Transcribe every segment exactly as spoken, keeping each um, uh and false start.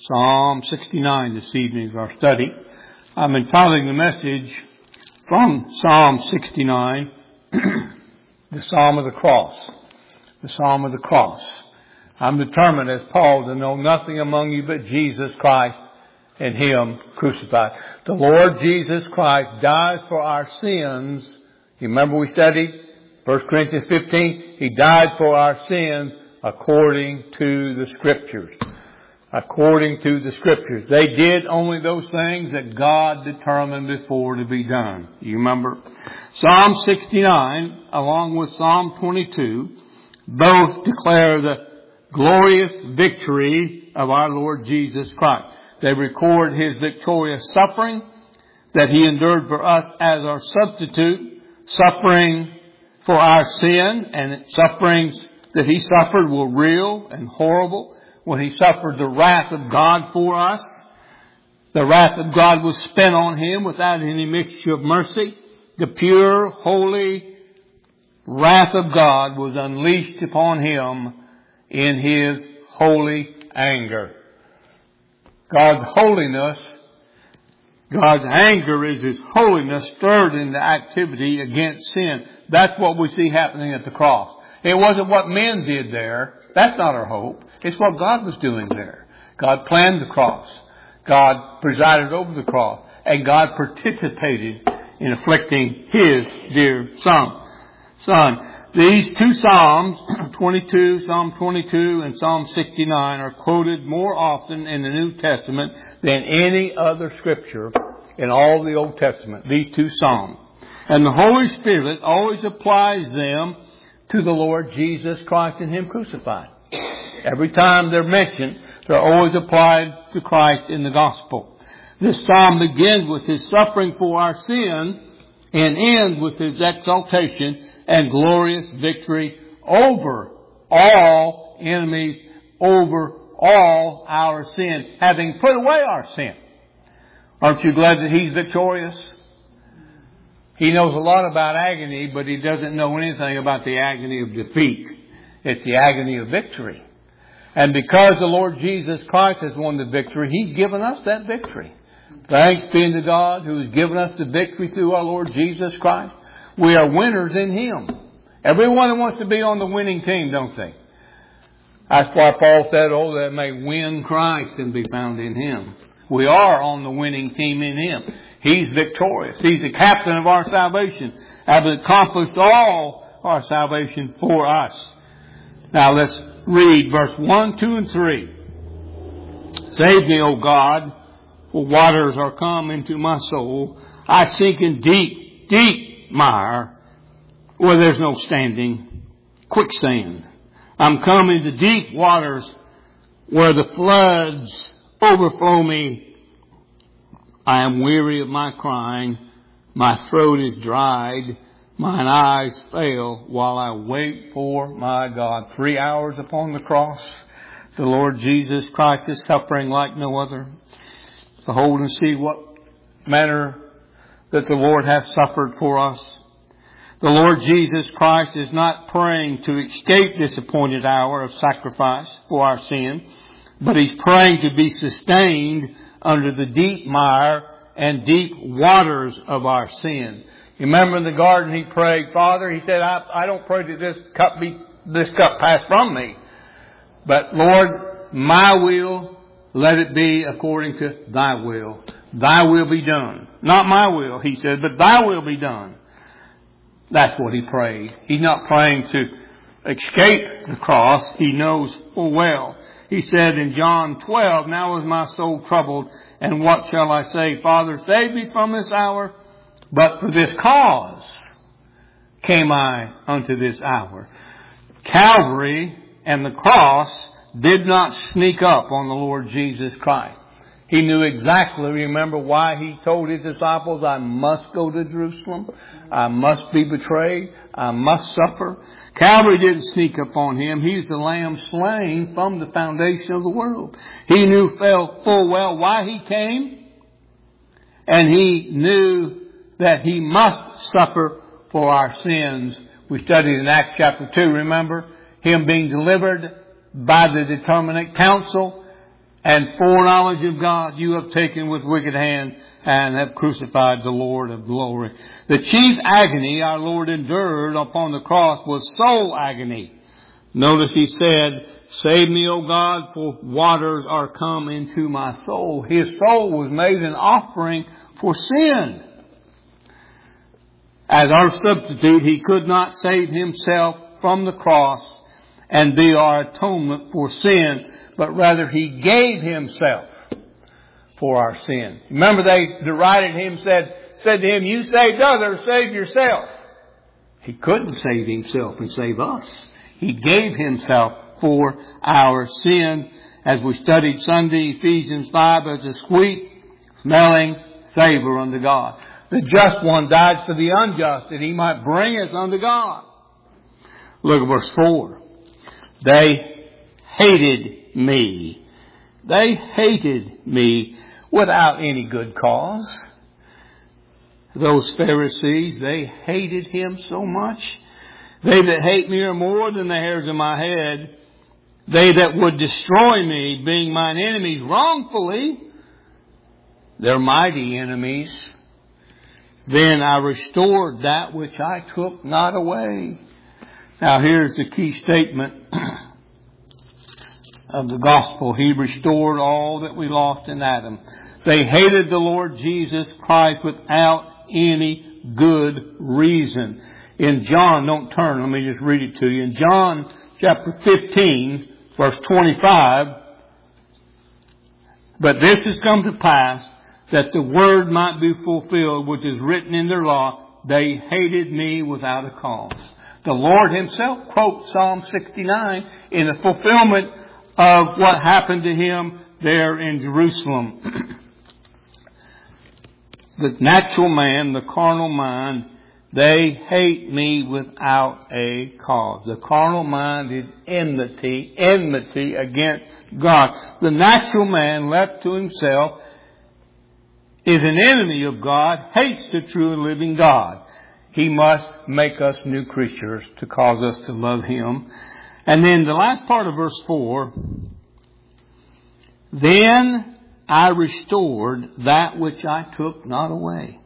Psalm sixty-nine this evening is our study. I'm entitling the message from Psalm sixty-nine, the Psalm of the Cross. The Psalm of the Cross. I'm determined as Paul to know nothing among you but Jesus Christ and Him crucified. The Lord Jesus Christ dies for our sins. You remember we studied First Corinthians fifteen? He died for our sins according to the Scriptures. According to the Scriptures. They did only those things that God determined before to be done. You remember? Psalm sixty-nine, along with Psalm twenty-two, both declare the glorious victory of our Lord Jesus Christ. They record His victorious suffering that He endured for us as our substitute, suffering for our sin, and sufferings that He suffered were real and horrible. When He suffered the wrath of God for us, the wrath of God was spent on Him without any mixture of mercy. The pure, holy wrath of God was unleashed upon Him in His holy anger. God's holiness, God's anger is His holiness stirred into activity against sin. That's what we see happening at the cross. It wasn't what men did there. That's not our hope. It's what God was doing there. God planned the cross. God presided over the cross. And God participated in afflicting His dear Son. Son. These two Psalms, twenty-two, Psalm twenty-two and Psalm sixty-nine, are quoted more often in the New Testament than any other Scripture in all the Old Testament. These two Psalms. And the Holy Spirit always applies them to the Lord Jesus Christ and Him crucified. Every time they're mentioned, they're always applied to Christ in the gospel. This psalm begins with His suffering for our sin and ends with His exaltation and glorious victory over all enemies, over all our sin, having put away our sin. Aren't you glad that He's victorious? He knows a lot about agony, but He doesn't know anything about the agony of defeat. It's the agony of victory. And because the Lord Jesus Christ has won the victory, He's given us that victory. Thanks be to God who has given us the victory through our Lord Jesus Christ. We are winners in Him. Everyone wants to be on the winning team, don't they? That's why Paul said, oh, that may win Christ and be found in Him. We are on the winning team in Him. He's victorious. He's the captain of our salvation, having accomplished all our salvation for us. Now let's read verse one, two, and three. Save me, O God, for waters are come into my soul. I sink in deep, deep mire where there's no standing. Quicksand. I'm come into deep waters where the floods overflow me. I am weary of my crying. My throat is dried. Mine eyes fail while I wait for my God. Three hours upon the cross. The Lord Jesus Christ is suffering like no other. Behold and see what manner that the Lord hath suffered for us. The Lord Jesus Christ is not praying to escape this appointed hour of sacrifice for our sin, but He's praying to be sustained under the deep mire and deep waters of our sin. You remember in the garden He prayed, Father, He said, I, I don't pray that this cup be, this cup pass from me. But Lord, my will, let it be according to Thy will. Thy will be done. Not my will, He said, but Thy will be done. That's what He prayed. He's not praying to escape the cross. He knows full well. He said in John twelve, now is my soul troubled, and what shall I say? Father, save me from this hour. But for this cause came I unto this hour. Calvary and the cross did not sneak up on the Lord Jesus Christ. He knew exactly, remember, why He told His disciples, I must go to Jerusalem. I must be betrayed. I must suffer. Calvary didn't sneak up on Him. He's the Lamb slain from the foundation of the world. He knew full well why He came. And He knew that He must suffer for our sins. We studied in Acts chapter two, remember? Him being delivered by the determinate counsel and foreknowledge of God you have taken with wicked hand and have crucified the Lord of glory. The chief agony our Lord endured upon the cross was soul agony. Notice he said, save me, O God, for waters are come into my soul. His soul was made an offering for sin. As our substitute, he could not save himself from the cross and be our atonement for sin, but rather he gave himself for our sin. Remember, they derided him, said, said to him, you saved others, save yourself. He couldn't save himself and save us. He gave himself for our sin, as we studied Sunday, Ephesians five, as a sweet smelling savor unto God. The just one died for the unjust, that he might bring us unto God. Look at verse four. They hated me. They hated me without any good cause. Those Pharisees, they hated him so much. They that hate me are more than the hairs of my head. They that would destroy me, being mine enemies wrongfully, they're mighty enemies. Then I restored that which I took not away. Now here's the key statement of the gospel. He restored all that we lost in Adam. They hated the Lord Jesus Christ without any good reason. In John, don't turn, let me just read it to you. In John chapter fifteen, verse twenty-five, but this has come to pass, that the word might be fulfilled, which is written in their law, they hated me without a cause. The Lord himself quotes Psalm sixty-nine in the fulfillment of what happened to him there in Jerusalem. The natural man, the carnal mind, they hate me without a cause. The carnal mind is enmity, enmity against God. The natural man left to himself is an enemy of God, hates the true and living God. He must make us new creatures to cause us to love him. And then the last part of verse four, then I restored that which I took not away.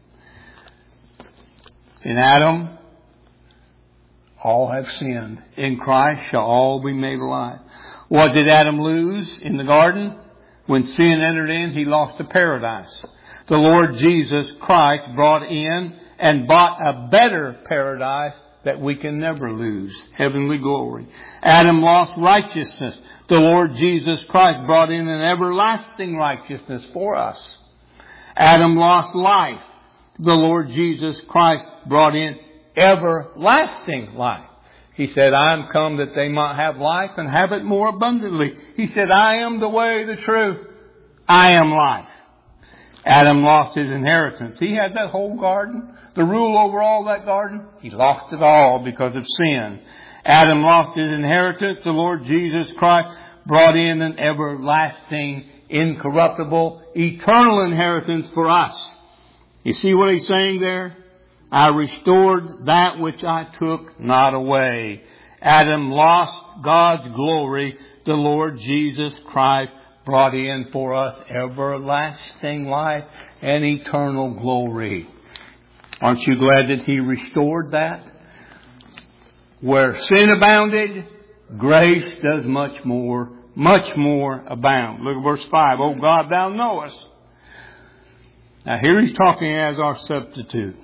In Adam, all have sinned. In Christ shall all be made alive. What did Adam lose in the garden? When sin entered in, he lost the paradise. The Lord Jesus Christ brought in and bought a better paradise that we can never lose. Heavenly glory. Adam lost righteousness. The Lord Jesus Christ brought in an everlasting righteousness for us. Adam lost life. The Lord Jesus Christ brought in everlasting life. He said, I am come that they might have life and have it more abundantly. He said, I am the way, the truth. I am life. Adam lost his inheritance. He had that whole garden, the rule over all that garden. He lost it all because of sin. Adam lost his inheritance. The Lord Jesus Christ brought in an everlasting, incorruptible, eternal inheritance for us. You see what he's saying there? I restored that which I took not away. Adam lost God's glory. The Lord Jesus Christ brought in for us everlasting life and eternal glory. Aren't you glad that he restored that? Where sin abounded, grace does much more, much more abound. Look at verse five. O God, thou knowest. Now here he's talking as our substitute.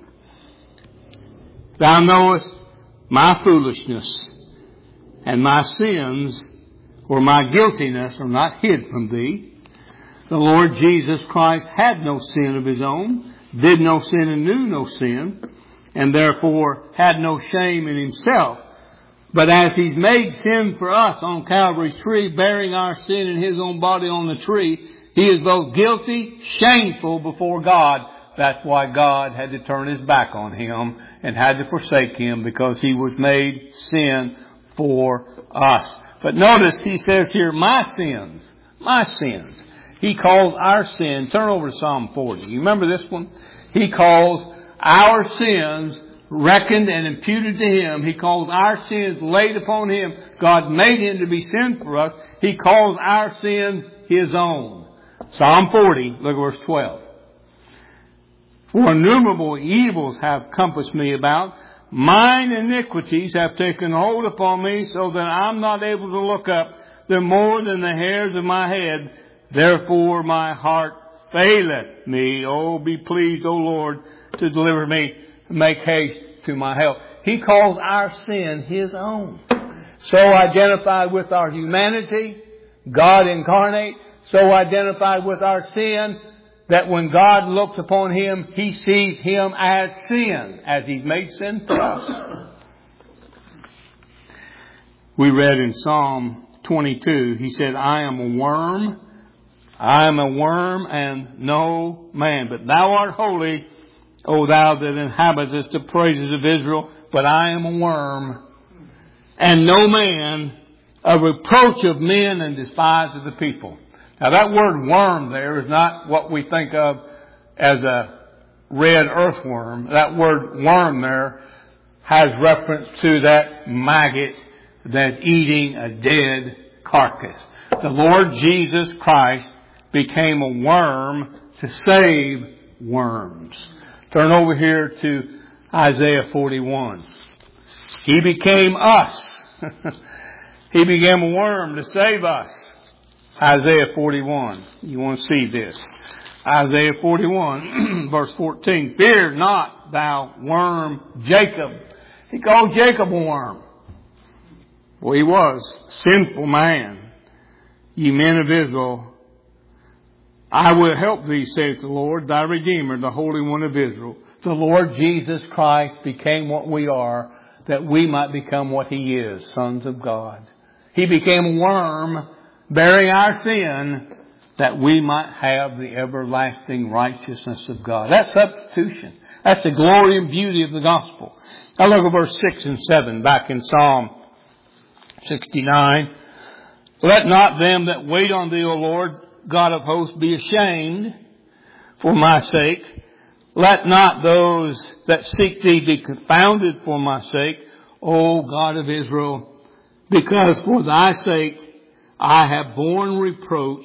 Thou knowest my foolishness, and my sins or my guiltiness are not hid from thee. The Lord Jesus Christ had no sin of his own, did no sin and knew no sin, and therefore had no shame in himself. But as he's made sin for us on Calvary's tree, bearing our sin in his own body on the tree, he is both guilty, shameful before God. That's why God had to turn his back on him and had to forsake him, because he was made sin for us. But notice he says here, my sins, my sins. He calls our sin, turn over to Psalm forty. You remember this one? He calls our sins reckoned and imputed to him. He calls our sins laid upon him. God made him to be sin for us. He calls our sins His own. Psalm forty, look at verse twelve. For innumerable evils have compassed me about. Mine iniquities have taken hold upon me so that I'm not able to look up. They're more than the hairs of my head. Therefore my heart faileth me. Oh, be pleased, O Lord, to deliver me. Make haste to my help. He calls our sin His own. So identified with our humanity, God incarnate, so identified with our sin, that when God looks upon Him, He sees Him as sin, as He's made sin for us. We read in Psalm twenty-two, He said, I am a worm, I am a worm and no man, but Thou art holy, O Thou that inhabitest the praises of Israel, but I am a worm and no man, a reproach of men and despise of the people. Now that word worm there is not what we think of as a red earthworm. That word worm there has reference to that maggot that's eating a dead carcass. The Lord Jesus Christ became a worm to save worms. Turn over here to Isaiah forty-one. He became us. He became a worm to save us. Isaiah forty-one. You want to see this. Isaiah forty-one, verse fourteen. Fear not, thou worm Jacob. He called Jacob a worm. Well, he was a sinful man. Ye men of Israel, I will help thee, saith the Lord, thy Redeemer, the Holy One of Israel. The Lord Jesus Christ became what we are, that we might become what He is, sons of God. He became a worm, bearing our sin, that we might have the everlasting righteousness of God. That's substitution. That's the glory and beauty of the gospel. Now look at verse six and seven back in Psalm sixty-nine. Let not them that wait on Thee, O Lord, God of hosts, be ashamed for my sake. Let not those that seek Thee be confounded for my sake, O God of Israel, because for Thy sake I have borne reproach,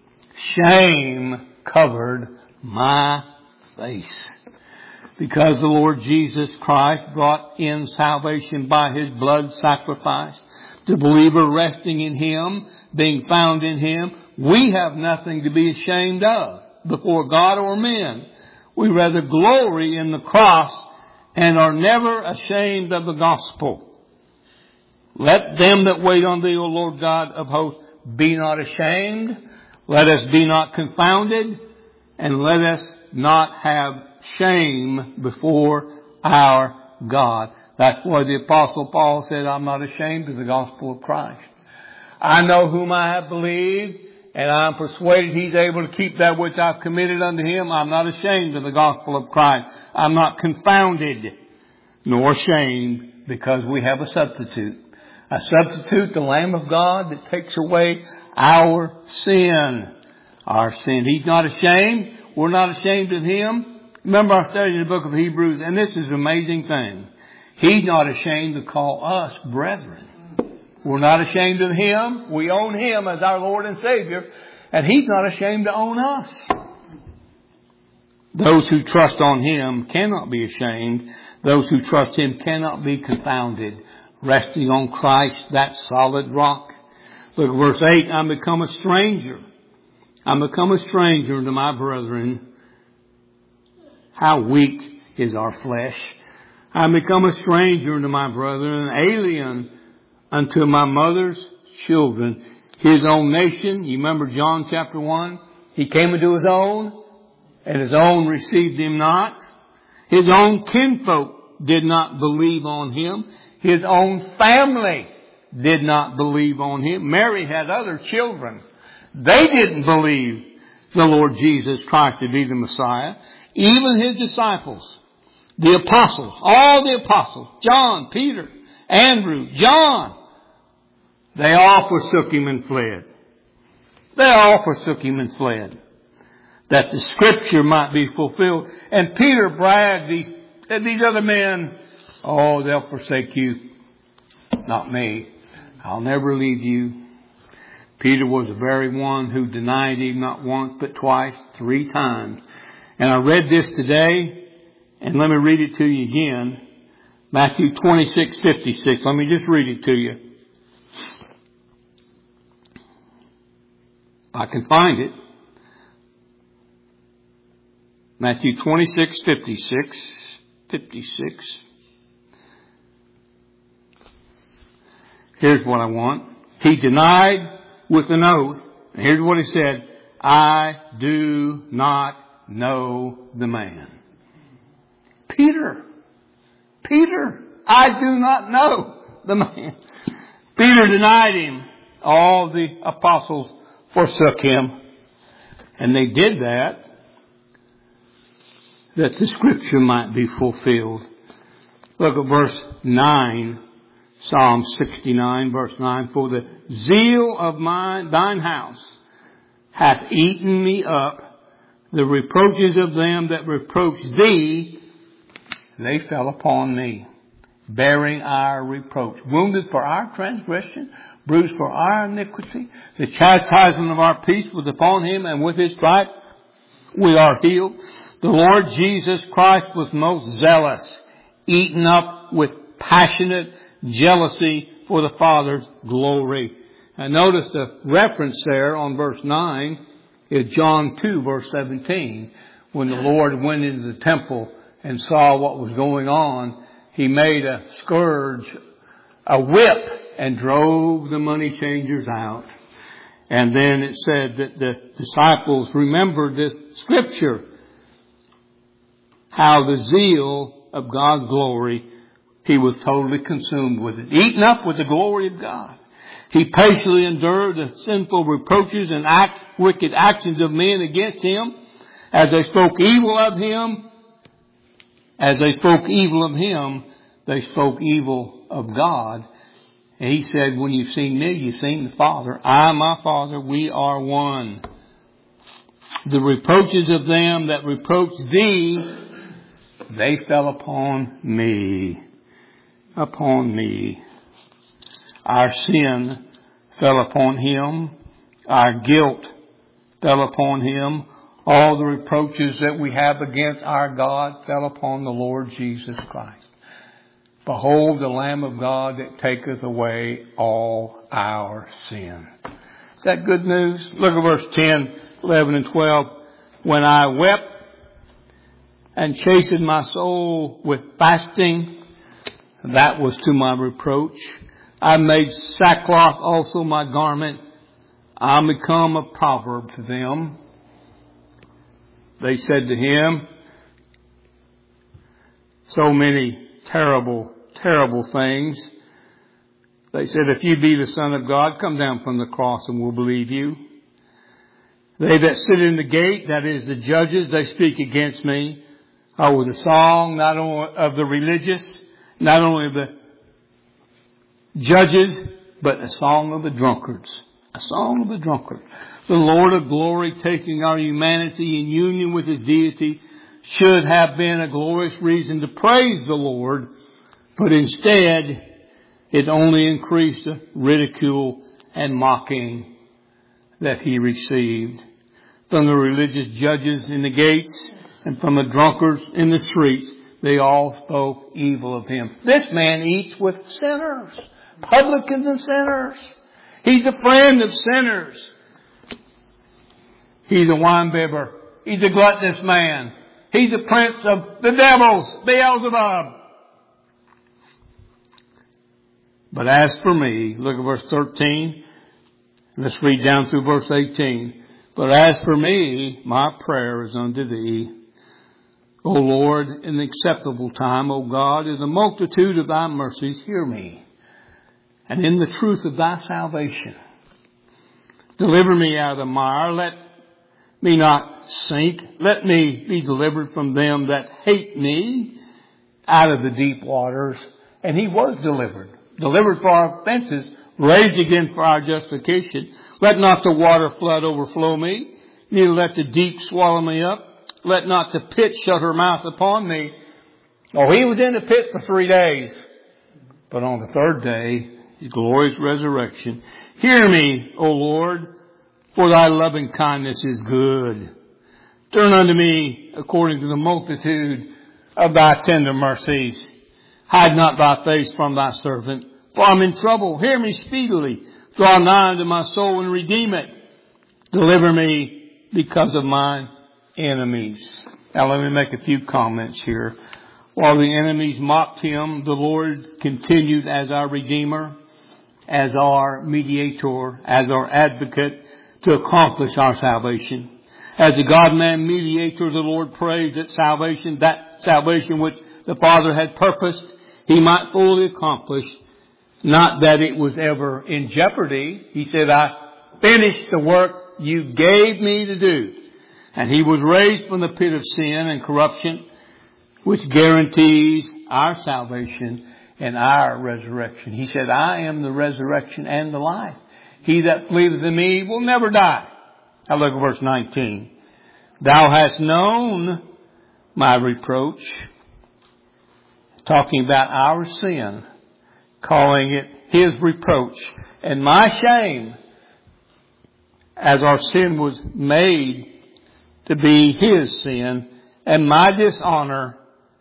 shame covered my face. Because the Lord Jesus Christ brought in salvation by His blood sacrifice, the believer resting in Him, being found in Him, we have nothing to be ashamed of before God or men. We rather glory in the cross and are never ashamed of the gospel. Let them that wait on Thee, O Lord God of hosts, be not ashamed. Let us be not confounded, and let us not have shame before our God. That's why the Apostle Paul said, I'm not ashamed of the gospel of Christ. I know whom I have believed, and I am persuaded He's able to keep that which I've committed unto Him. I'm not ashamed of the gospel of Christ. I'm not confounded nor ashamed, because we have a substitute. A substitute, the Lamb of God that takes away our sin. Our sin. He's not ashamed. We're not ashamed of Him. Remember our study in the book of Hebrews, and this is an amazing thing. He's not ashamed to call us brethren. We're not ashamed of Him. We own Him as our Lord and Savior. And He's not ashamed to own us. Those who trust on Him cannot be ashamed. Those who trust Him cannot be confounded. Resting on Christ, that solid rock. Look at verse eight. I'm become a stranger. I'm become a stranger unto my brethren. How weak is our flesh. I'm become a stranger unto my brethren, an alien unto my mother's children. His own nation, you remember John chapter one? He came into His own, and His own received Him not. His own kinfolk did not believe on Him. His own family did not believe on Him. Mary had other children. They didn't believe the Lord Jesus Christ to be the Messiah. Even His disciples, the apostles, all the apostles, John, Peter, Andrew, John, they all forsook Him and fled. They all forsook Him and fled, that the Scripture might be fulfilled. And Peter bragged, these, these other men, oh, they'll forsake you. Not me. I'll never leave you. Peter was the very one who denied him not once but twice, three times. And I read this today, and let me read it to you again. Matthew twenty-six fifty-six. Let me just read it to you. I can find it. Matthew twenty-six fifty-six. fifty-six. Here's what I want. He denied with an oath. And here's what he said. I do not know the man. Peter. Peter. I do not know the man. Peter denied him. All the apostles forsook him. And they did that that the scripture might be fulfilled. Look at verse nine. Psalm sixty-nine, verse nine. For the zeal of mine, thine house hath eaten me up. The reproaches of them that reproach thee, they fell upon me, bearing our reproach. Wounded for our transgression, bruised for our iniquity. The chastisement of our peace was upon him, and with his stripes we are healed. The Lord Jesus Christ was most zealous, eaten up with passionate jealousy for the Father's glory. And notice the reference there on verse nine is John two, verse seventeen. When the Lord went into the temple and saw what was going on, He made a scourge, a whip, and drove the money changers out. And then it said that the disciples remembered this scripture, how the zeal of God's glory, He was totally consumed with it, eaten up with the glory of God. He patiently endured the sinful reproaches and act, wicked actions of men against Him, as they spoke evil of Him. As they spoke evil of Him, they spoke evil of God. And He said, when you've seen me, you've seen the Father. I and my Father, we are one. The reproaches of them that reproach thee, they fell upon me. Upon me. Our sin fell upon Him. Our guilt fell upon Him. All the reproaches that we have against our God fell upon the Lord Jesus Christ. Behold the Lamb of God that taketh away all our sin. Is that good news? Look at verse ten, eleven, and twelve. When I wept and chastened my soul with fasting, that was to my reproach. I made sackcloth also my garment. I become a proverb to them. They said to Him so many terrible, terrible things. They said, if you be the Son of God, come down from the cross and we'll believe you. They that sit in the gate, that is the judges, they speak against me. Oh, the song not only of the religious, not only of the judges, but a song of the drunkards. A song of the drunkards. The Lord of glory, taking our humanity in union with His deity, should have been a glorious reason to praise the Lord, but instead it only increased the ridicule and mocking that He received from the religious judges in the gates and from the drunkards in the streets. They all spoke evil of Him. This man eats with sinners, publicans and sinners. He's a friend of sinners. He's a winebibber. He's a gluttonous man. He's a prince of the devils, Beelzebub. But as for me, look at verse thirteen. Let's read down through verse eighteen. But as for me, my prayer is unto Thee, O Lord, in the acceptable time, O God, in the multitude of Thy mercies, hear me. And in the truth of Thy salvation, deliver me out of the mire. Let me not sink. Let me be delivered from them that hate me out of the deep waters. And He was delivered. Delivered for our offenses, raised again for our justification. Let not the water flood overflow me, neither let the deep swallow me up. Let not the pit shut her mouth upon me. Oh, He was in the pit for three days. But on the third day, His glorious resurrection, Hear me, O Lord, for thy loving kindness is good. Turn unto me according to the multitude of thy tender mercies. Hide not thy face from thy servant, for I am in trouble. Hear me speedily. Draw nigh unto my soul and redeem it. Deliver me because of mine enemies. Now let me make a few comments here. While the enemies mocked him, the Lord continued as our Redeemer, as our mediator, as our advocate to accomplish our salvation. As the God-man mediator, the Lord prays that salvation, that salvation which the Father had purposed, He might fully accomplish. Not that it was ever in jeopardy. He said, I finished the work you gave me to do. And He was raised from the pit of sin and corruption, which guarantees our salvation and our resurrection. He said, I am the resurrection and the life. He that believeth in me will never die. Now look at verse nineteen. Thou hast known my reproach. Talking about our sin. Calling it His reproach. And my shame, as our sin was made to be His sin. And my dishonor,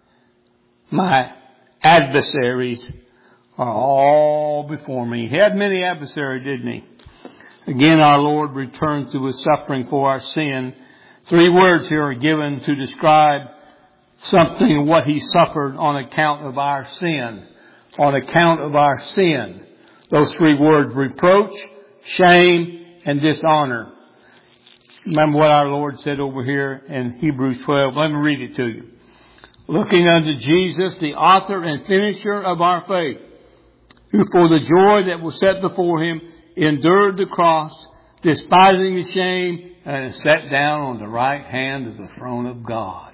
my adversaries are all before me. He had many adversaries, didn't He? Again, our Lord returns to His suffering for our sin. Three words here are given to describe something of what He suffered on account of our sin. On account of our sin. Those three words, reproach, shame, and dishonor. Remember what our Lord said over here in Hebrews twelve. Let me read it to you. Looking unto Jesus, the author and finisher of our faith, who for the joy that was set before Him endured the cross, despising the shame, and sat down on the right hand of the throne of God.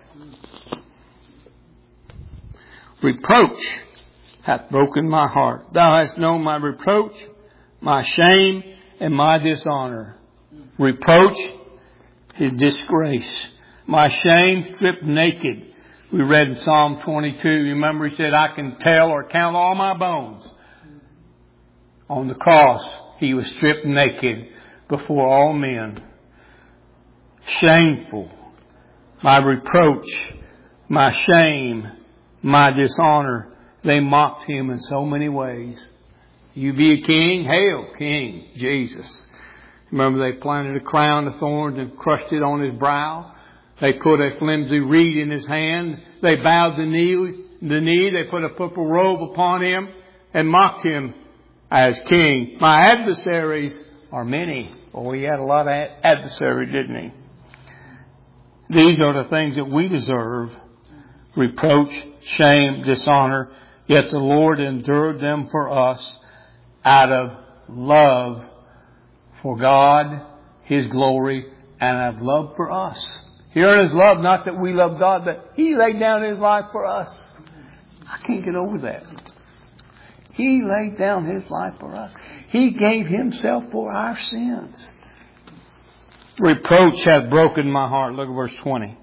Reproach hath broken my heart. Thou hast known my reproach, my shame, and my dishonor. Reproach is disgrace. My shame stripped naked. We read in Psalm twenty-two, remember He said, I can tell or count all my bones. On the cross, He was stripped naked before all men. Shameful. My reproach, my shame, my dishonor. They mocked Him in so many ways. You be a king? Hail, King Jesus. Remember they planted a crown of thorns and crushed it on His brow. They put a flimsy reed in His hand. They bowed the knee, the knee. They put a purple robe upon Him and mocked Him as king. My adversaries are many. Oh, He had a lot of adversaries, didn't He? These are the things that we deserve. Reproach, shame, dishonor. Yet the Lord endured them for us out of love for God, His glory, and out of love for us. Here in His love, not that we love God, but He laid down His life for us. I can't get over that. He laid down His life for us. He gave Himself for our sins. Reproach hath broken my heart. Look at verse twenty.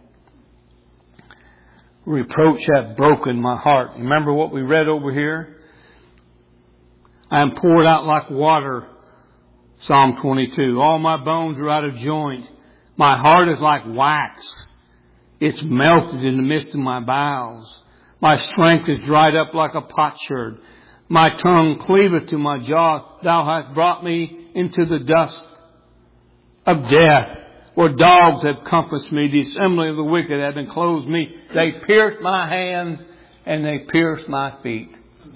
Reproach hath broken my heart. Remember what we read over here? I am poured out like water. Psalm twenty-two. All my bones are out of joint. My heart is like wax. It's melted in the midst of my bowels. My strength is dried up like a potsherd. My tongue cleaveth to my jaw. Thou hast brought me into the dust of death, where dogs have compassed me. The assembly of the wicked have enclosed me. They pierced my hands and they pierced my feet.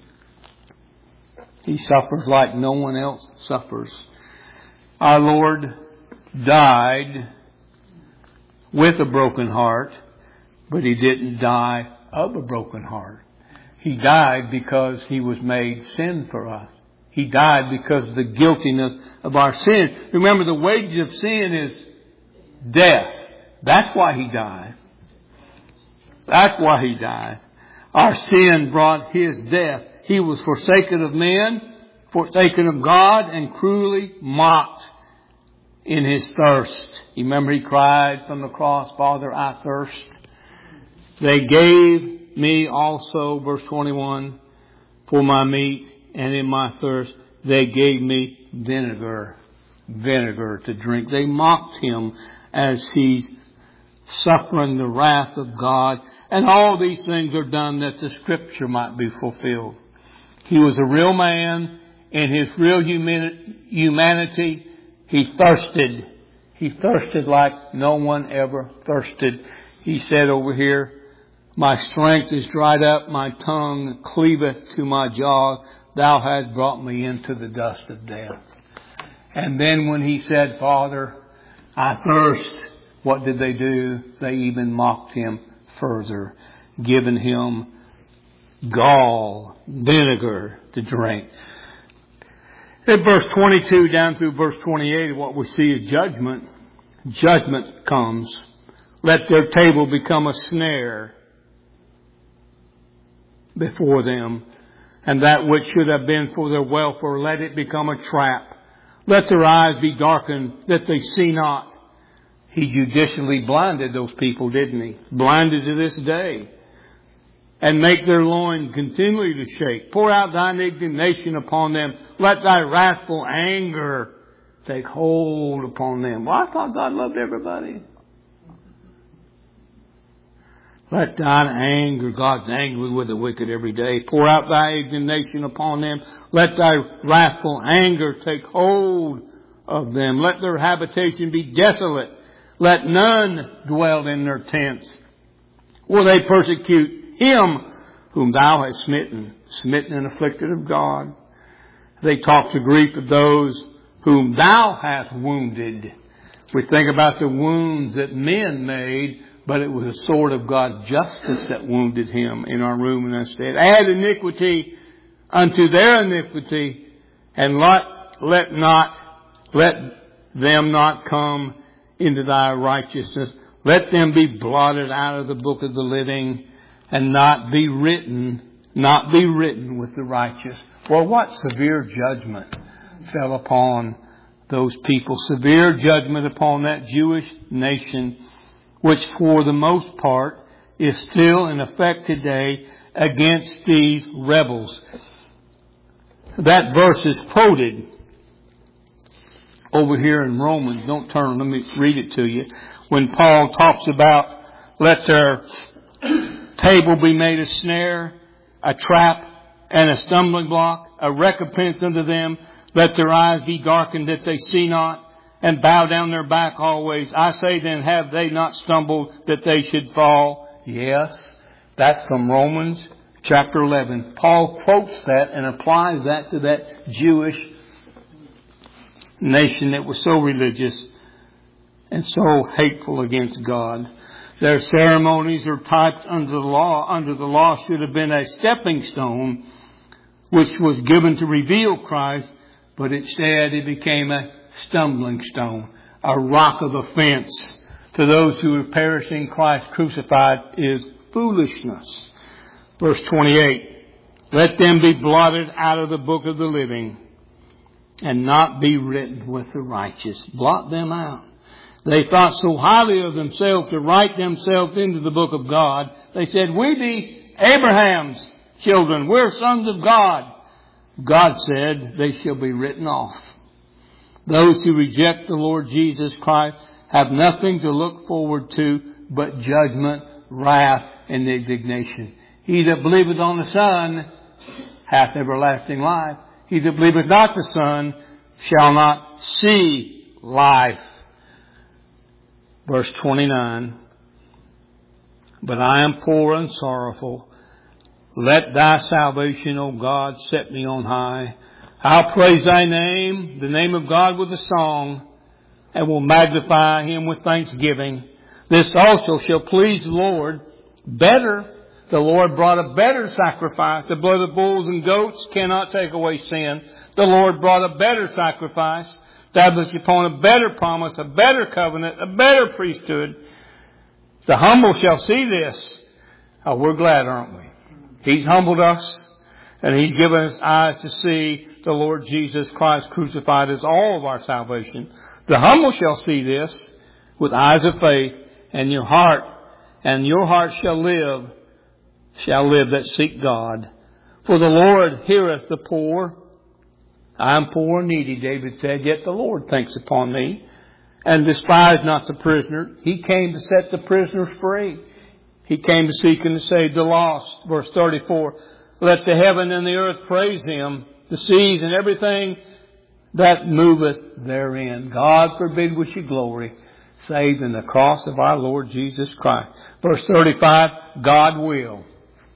He suffers like no one else suffers. Our Lord died with a broken heart, but He didn't die of a broken heart. He died because He was made sin for us. He died because of the guiltiness of our sin. Remember, the wages of sin is death. That's why He died. That's why He died. Our sin brought His death. He was forsaken of men, forsaken of God, and cruelly mocked in His thirst. You remember He cried from the cross, Father, I thirst. They gave me also, verse twenty-one, for my meat, and in my thirst they gave me vinegar, vinegar to drink. They mocked him as he's suffering the wrath of God. And all these things are done that the Scripture might be fulfilled. He was a real man. In his real humanity, he thirsted. He thirsted like no one ever thirsted. He said over here, my strength is dried up, my tongue cleaveth to my jaw. Thou hast brought me into the dust of death. And then when he said, Father, I thirst, what did they do? They even mocked him further, giving him gall, vinegar to drink. In verse twenty-two down through verse twenty-eight, what we see is judgment. Judgment comes. Let their table become a snare before them, and that which should have been for their welfare, let it become a trap. Let their eyes be darkened, that they see not. He judicially blinded those people, didn't he? Blinded to this day. And make their loin continually to shake. Pour out thine indignation upon them. Let thy wrathful anger take hold upon them. Well, I thought God loved everybody. Let thine anger, God's angry with the wicked every day. Pour out thy indignation upon them. Let thy wrathful anger take hold of them. Let their habitation be desolate. Let none dwell in their tents. Or they persecute him whom thou hast smitten, smitten and afflicted of God. They talk to grief of those whom thou hast wounded. We think about the wounds that men made, but it was a sword of God's justice that wounded him in our room and instead. Add iniquity unto their iniquity, and let, let not, let them not come into thy righteousness. Let them be blotted out of the book of the living, and not be written, not be written with the righteous. Well, what severe judgment fell upon those people. Severe judgment upon that Jewish nation, which for the most part is still in effect today against these rebels. That verse is quoted over here in Romans. Don't turn, let me read it to you. When Paul talks about let their table be made a snare, a trap, and a stumbling block, a recompense unto them. Let their eyes be darkened that they see not, and bow down their back always. I say then, have they not stumbled that they should fall? Yes, that's from Romans chapter eleven. Paul quotes that and applies that to that Jewish nation that was so religious and so hateful against God. Their ceremonies are typed under the law. Under the law should have been a stepping stone which was given to reveal Christ, but instead it became a stumbling stone, a rock of offense to those who are perishing. Christ crucified is foolishness. Verse twenty-eight, let them be blotted out of the book of the living and not be written with the righteous. Blot them out. They thought so highly of themselves to write themselves into the book of God. They said, we be Abraham's children. We're sons of God. God said they shall be written off. Those who reject the Lord Jesus Christ have nothing to look forward to but judgment, wrath, and indignation. He that believeth on the Son hath everlasting life. He that believeth not the Son shall not see life. Verse twenty-nine, but I am poor and sorrowful. Let thy salvation, O God, set me on high. I'll praise thy name, the name of God, with a song, and will magnify him with thanksgiving. This also shall please the Lord. Better, the Lord brought a better sacrifice. The blood of bulls and goats cannot take away sin. The Lord brought a better sacrifice, established upon a better promise, a better covenant, a better priesthood. The humble shall see this. Oh, we're glad, aren't we? He's humbled us, and He's given us eyes to see the Lord Jesus Christ crucified as all of our salvation. The humble shall see this with eyes of faith, and your heart, and your heart shall live, shall live that seek God. For the Lord heareth the poor, I am poor and needy, David said, yet the Lord thinks upon me, and despise not the prisoner. He came to set the prisoners free. He came to seek and to save the lost. Verse thirty-four, let the heaven and the earth praise Him, the seas and everything that moveth therein. God forbid we should glory, save in the cross of our Lord Jesus Christ. Verse thirty-five, God will.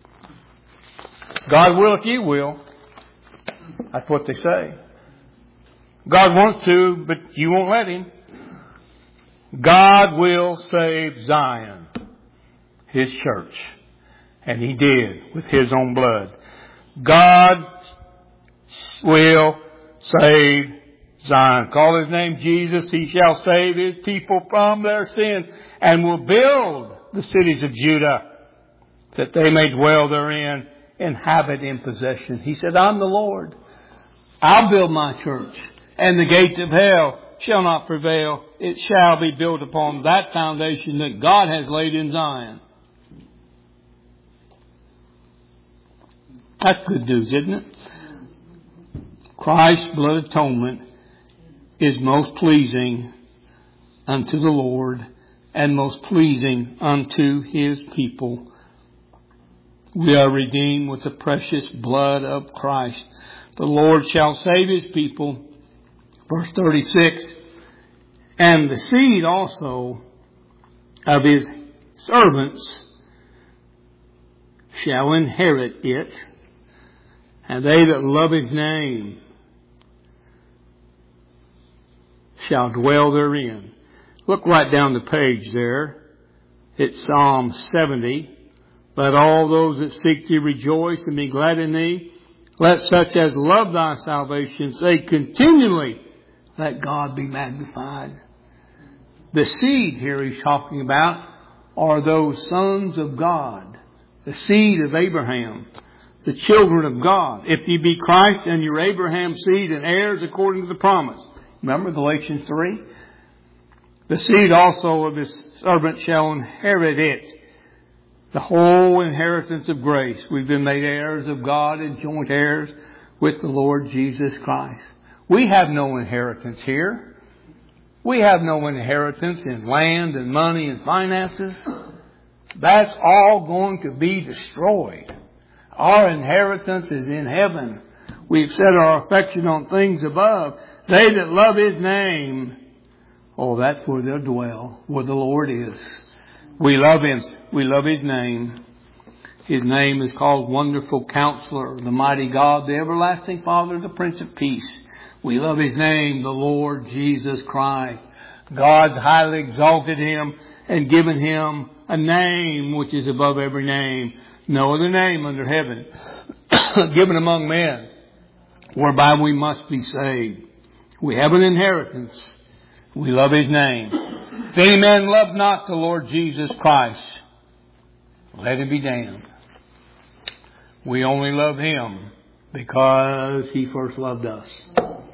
God will if you will. That's what they say. God wants to, but you won't let Him. God will save Zion, His church. And He did with His own blood. God will save Zion. Call His name Jesus. He shall save His people from their sin, and will build the cities of Judah, that they may dwell therein, inhabit in possession. He said, I'm the Lord. I'll build my church, and the gates of hell shall not prevail. It shall be built upon that foundation that God has laid in Zion. That's good news, isn't it? Christ's blood atonement is most pleasing unto the Lord and most pleasing unto His people. We are redeemed with the precious blood of Christ. The Lord shall save His people. Verse thirty-six, and the seed also of His servants shall inherit it, and they that love His name shall dwell therein. Look right down the page there. It's Psalm seventy. Let all those that seek Thee rejoice and be glad in Thee. Let such as love Thy salvation say continually, let God be magnified. The seed here He's talking about are those sons of God, the seed of Abraham, the children of God. If ye be Christ and you're Abraham's seed and heirs according to the promise. Remember Galatians three? The seed also of His servant shall inherit it. The whole inheritance of grace. We've been made heirs of God and joint heirs with the Lord Jesus Christ. We have no inheritance here. We have no inheritance in land and money and finances. That's all going to be destroyed. Our inheritance is in heaven. We've set our affection on things above. They that love His name, oh, that's where they'll dwell, where the Lord is. We love Him. We love His name. His name is called Wonderful Counselor, the Mighty God, the Everlasting Father, the Prince of Peace. We love His name, the Lord Jesus Christ. God's highly exalted Him and given Him a name which is above every name. No other name under heaven given among men whereby we must be saved. We have an inheritance. We love His name. If any man love not the Lord Jesus Christ, let him be damned. We only love Him because He first loved us.